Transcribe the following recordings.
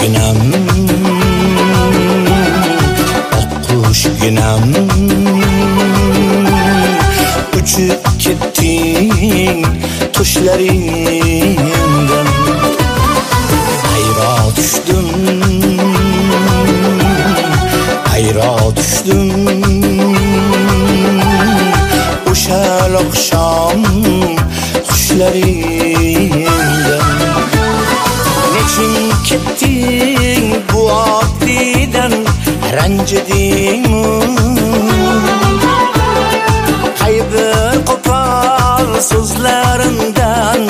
ginam, oqqush ginam, uchib ketding tushlaringdan. Ayro tushdim, o'sha oqshom xushlaringdan. Nechun ketding bu oddidan, ranjidingmi? Qaybir qo'pol so'zlarimdan,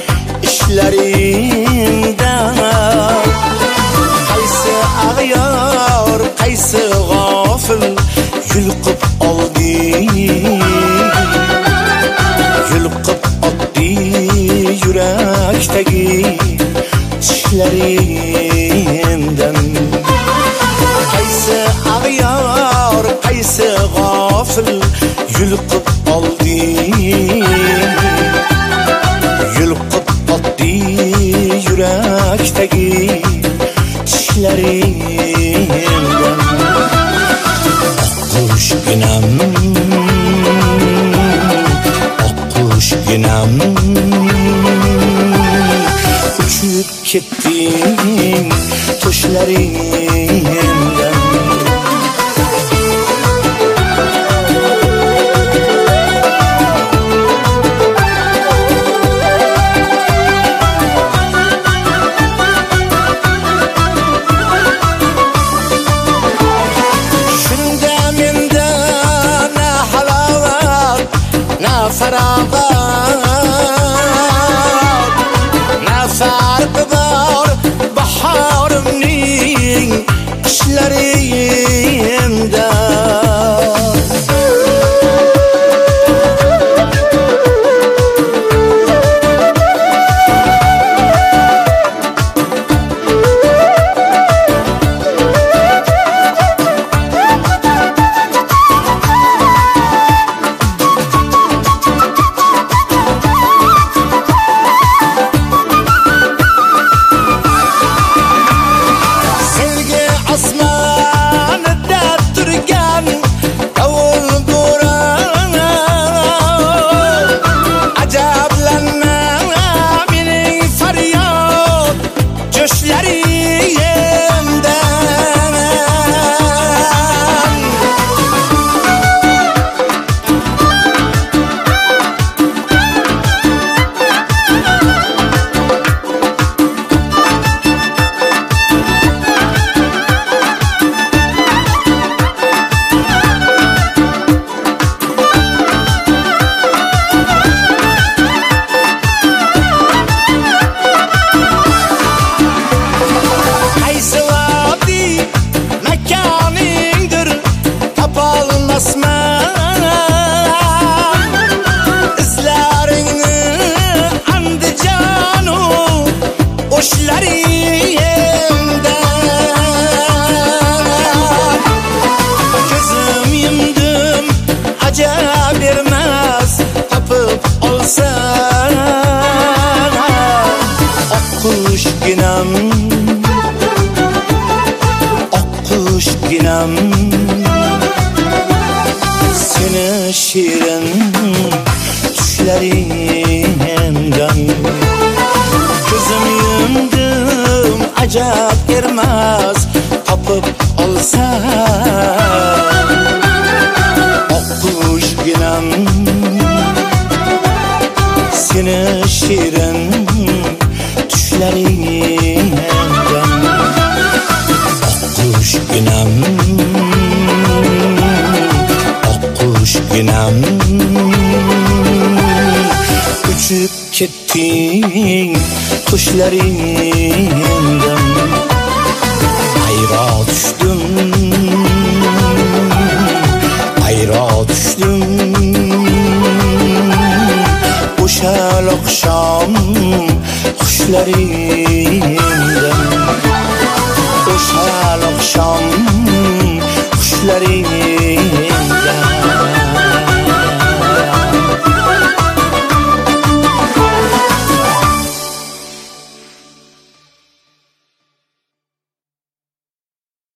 ishlaringdan. Qaysi ag'yor, qaysi g'ofil yulqib olding, yulqib otdi yurakdagi tishlaringdan. Qaysi ag'yor, qaysi g'ofil yulqib olding, yulqib otdi yurakdagi tishlaringdan. Oqqush ginam, oqqush ginam, uchib ketding tushlaringdan. Farq bor bahorimning qishlaringda. Gözüm yumdum, acaba bermez tapıp olsan. Oqqush ginam, oqqush ginam, seni shirin tushlaringdan. Gözüm yumdum, acaba bermez tapıp olsan. Oqqush ginam, seni shirin tushlaringdan. Oqqush ginam, oqqush ginam, uchib ketding tushlaringdan. Ayro tushdim, ayro tushdim, o'sha oqshom xushlaringdan.